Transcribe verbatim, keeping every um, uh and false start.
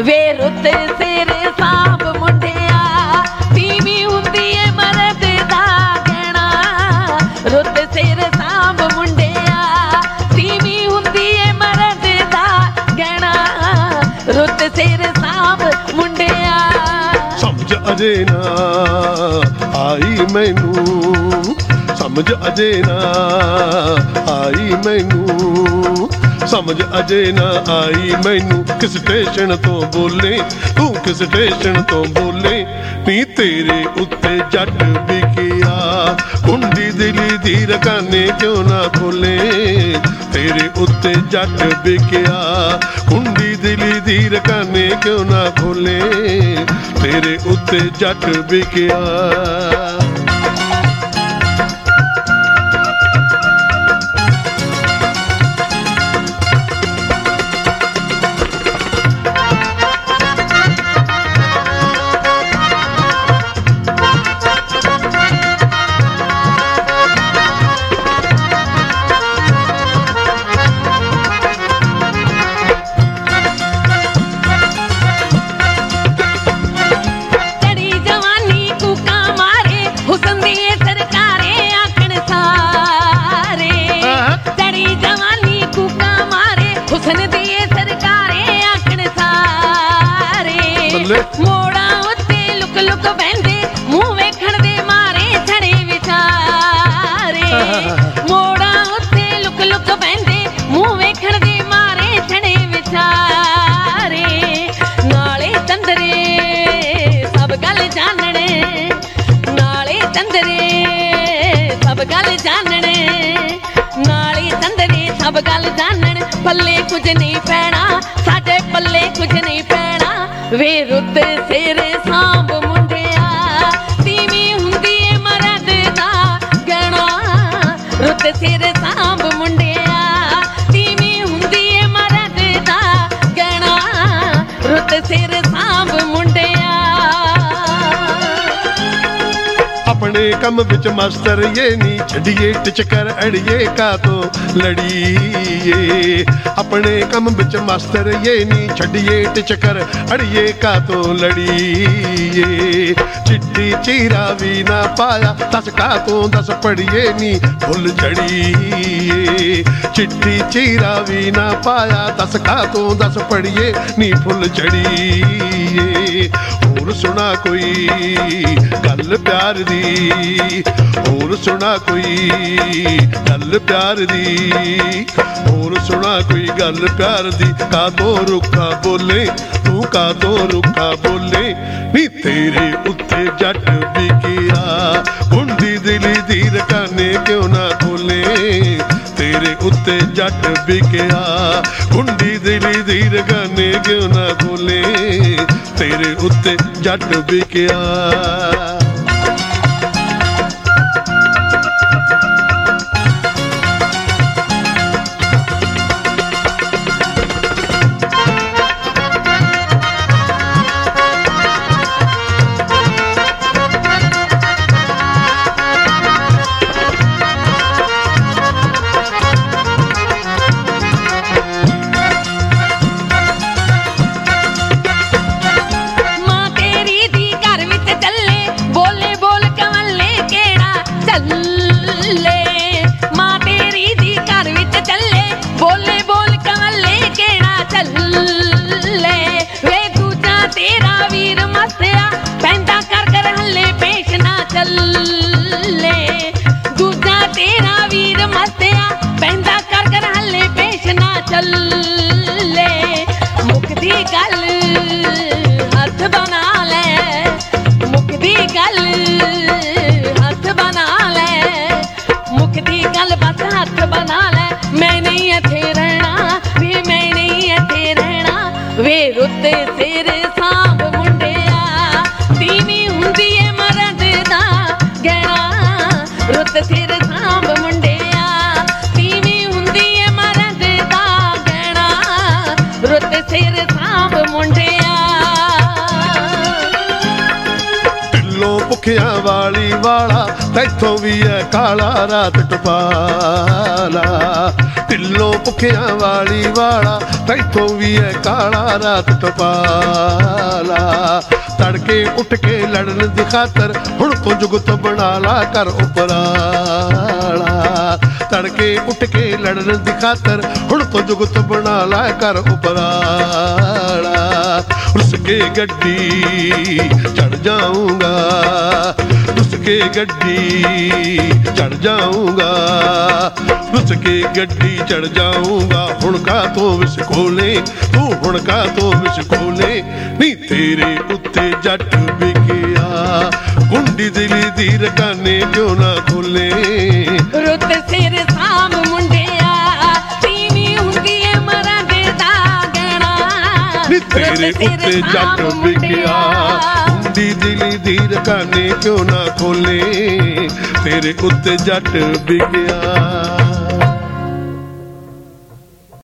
ਵੇ ਰੁੱਤ ਸਿਰ ਸਾਂਭ ਮੁੰਡਿਆ ਤੀਵੀਂ ਹੁੰਦੀ ਏ ਮਰਦ ਦਾ ਗਹਿਣਾ ਰੁੱਤ ਸਿਰ ਸਾਂਭ ਮੁੰਡਿਆ ਤੀਵੀਂ ਹੁੰਦੀ ਏ ਮਰਦ ਦਾ ਗਹਿਣਾ ਰੁੱਤ ਸਿਰ ਸਾਂਭ ਮੁੰਡਿਆ ਸਮਝ ਅਜੇ ਨਾ ਆਈ ਮੈਨੂੰ ਸਮਝ ਅਜੇ ਨਾ ਆਈ ਮੈਨੂੰ ਸਮਝ ਅਜੇ ਨਾ ਆਈ ਮੈਨੂੰ ਕਿਸ ਸਟੇਸ਼ਨ ਤੋਂ ਬੋਲੇ ਤੂੰ ਕਿਸ ਸਟੇਸ਼ਨ ਤੋਂ ਬੋਲੇ ਨੀ ਤੇਰੇ ਉੱਤੇ ਜੱਟ ਵਿਕਿਆ ਕੁੰਡੀ ਦਿਲੀ ਦੀ ਰਕਾਨੇ ਕਿਉਂ ਨਾ ਖੋਲੇ ਤੇਰੇ ਉੱਤੇ ਜੱਟ ਵਿਕਿਆ ਕੁੰਡੀ ਦਿਲੀ ਦੀ ਰਕਾਨੇ ਕਿਉਂ ਨਾ ਖੋਲੇ ਤੇਰੇ ਉੱਤੇ ਜੱਟ ਵਿਕਿਆ ਮੋੜਾਂ ਉੱਤੇ ਲੁਕ ਲੁਕ ਬਹਿੰਦੇ ਮੂੰਹ ਵੇਖਣ ਦੇ ਮਾਰੇ ਛੜੇ ਵਿਚਾਰੇ ਮੋੜਾਂ ਉੱਤੇ ਲੁਕ ਲੁਕ ਬਹਿੰਦੇ ਮੂੰਹ ਵੇਖਣ ਦੇ ਮਾਰੇ ਛੜੇ ਵਿਚਾਰੇ ਨਾਲੇ ਚੰਦਰੇ ਸਭ ਗੱਲ ਜਾਣਣੇ ਨਾਲੇ ਚੰਦਰੇ ਸਭ ਗੱਲ ਜਾਣਣੇ ਨਾਲੇ ਚੰਦਰੇ ਸਭ ਗੱਲ ਜਾਣਨ ਪੱਲੇ ਕੁਝ ਨਹੀਂ ਪੈਣਾ ਸਾਡੇ ਪੱਲੇ ਕੁਝ ਨਹੀਂ ਪੈਣਾ ਵੇ ਰੁੱਤ ਸਿਰ ਸਾਂਭ ਮੁੰਡਿਆ ਤੀਵੀਂ ਹੁੰਦੀ ਏ ਮਰਦ ਦਾ ਗਹਿਣਾ ਰੁੱਤ ਸਿਰ ਸਾਂਭ ਮੁੰਡਿਆ ਤੀਵੀਂ ਹੁੰਦੀ ਏ ਮਰਦ ਦਾ ਗਹਿਣਾ ਰੁੱਤ ਸਿਰ ਸਾਂਭ ਮੁੰਡਿਆ ਆਪਣੇ ਕੰਮ ਵਿੱਚ ਮਾਸਟਰ ਇਹ ਨੀ ਛੱਡੀਏ ਟਿਚਕਰ ਅੜੀਏ ਕਾਤੋਂ ਲੜੀਏ ਆਪਣੇ ਕੰਮ ਵਿੱਚ ਮਾਸਟਰ ਇਹ ਨੀ ਛੱਡੀਏ ਟਿਚਕਰ ਅੜੀਏ ਕਾਤੋਂ ਲੜੀਏ ਚਿੱਟੀ ਚੀਰਾ ਵੀ ਨਾ ਪਾਇਆ ਦੱਸ ਕਾਤੋਂ ਦੱਸ ਪੜੀਏ ਨੀ ਫੁੱਲ ਚੜੀਏ ਚਿੱਟੀ ਚੀਰਾ ਵੀ ਨਾ ਪਾਇਆ ਦੱਸ ਕਾਤੋਂ ਦੱਸ ਪੜੀਏ ਨੀ ਫੁੱਲ ਚੜੀਏ ਹੋਰ ਸੁਣਾ ਕੋਈ ਗੱਲ ਪਿਆਰ ਦੀ ਹੋਰ ਸੁਣਾ ਕੋਈ ਗੱਲ ਪਿਆਰ ਦੀ ਹੋਰ ਸੁਣਾ ਕੋਈ ਗੱਲ ਪਿਆਰ ਦੀ ਕਾਤੋਂ ਰੁੱਖਾ ਬੋਲੇ ਤੂੰ ਕਾਤੋਂ ਰੁੱਖਾ ਬੋਲੇ ਨੀ ਤੇਰੇ ਉੱਤੇ ਜੱਟ ਵਿਕਿਆ ਕੁੰਡੀ ਦਿਲੀ ਦੀ ਰਕਾਨੇ ਕਿਉਂ ਨਾ ਖੋਲੇ ਤੇਰੇ ਉੱਤੇ ਜੱਟ ਵਿਕਿਆ ਕੁੰਡੀ ਦਿਲੀ ਦੀ ਰਕਾਨੇ ਕਿਉਂ ਨਾ ਖੋਲੇ ਤੇਰੇ ਉੱਤੇ ਜੱਟ ਵਿਕਿਆ ਦੂਜਾ ਤੇਰਾ ਵੀਰ ਮਸਤਿਆ ਪੈਂਦਾ ਕਰ ਕਰ ਹੱਲੇ ਪੇਸ਼ ਨਾ ਚੱਲੇ ਮੁੱਕਦੀ ਗੱਲ ਹੱਥ ਬਣਾ ਲੈ ਮੁੱਕਦੀ ਗੱਲ ਹੱਥ ਬਣਾ ਲੈ ਭੁੱਖਿਆਂ ਵਾਲੀ ਵਾਲਾ ਤੈਥੋਂ ਵੀ ਐ ਕਾਲਾ ਰਾਤ ਟਪਾਲਾ ਢਿੱਲੋਂ ਭੁੱਖਿਆਂ ਵਾਲੀ ਵਾਲਾ ਤੈਥੋਂ ਵੀ ਐ ਕਾਲਾ ਰਾਤ ਟਪਾਲਾ ਤੜਕੇ ਉੱਠ ਕੇ ਲੜਨ ਦੀ ਖਾਤਰ ਹੁਣ ਤੋਂ ਜੁਗਤ ਬਣਾ ਲਾ ਕਰ ਉਪਰਾਲਾ ਤੜਕੇ ਉੱਠ ਕੇ ਲੜਨ ਦੀ ਖਾਤਰ ਹੁਣ ਤੋਂ ਜੁਗਤ ਬਣਾ ਲਾ ਕਰ ਉਪਰਾਲਾ ਰੁੱਸ ਕੇ ਗੱਡੀ ਚੜ ਜਾਊਂਗਾ ਰੁੱਸ ਕੇ ਗੱਡੀ ਚੜ ਜਾਊਂਗਾ ਰੁੱਸ ਕੇ ਗੱਡੀ ਚੜ ਜਾਊਂਗਾ ਹੁਣ ਕਾ ਤੋਂ ਵਿਸ ਖੋਲੇ ਤੂੰ ਹੁਣ ਕਾ ਤੋਂ ਵਿਸ ਖੋਲੇ ਨੀ ਤੇਰੇ ਉੱਤੇ ਜੱਟ ਵਿਕਿਆ ਗੁੰਡੀ ਦਿਲੀ ਦੀ ਰਕਾਨੇ ਕਿਉਂ ਨਾ ਖੋਲੇ ਰੁੱਤ ਸਿਰ ਸਾਮ ਮੁੰਡਿਆ ਤੀਵੀਂ ਹੁੰਦੀ ਏ ਮਰਾਂ ਦੇ ਦਾਗਣਾ ਨੀ ਤੇਰੇ ਉੱਤੇ ਜੱਟ ਵਿਕਿਆ ਗੁੰਡੀ ਦਿਲੀ ਦੀ ਰਕਾਨੇ ਕਿਉਂ ਨਾ ਖੋਲੇ ਤੇਰੇ ਉੱਤੇ ਜੱਟ ਵਿਕਿਆ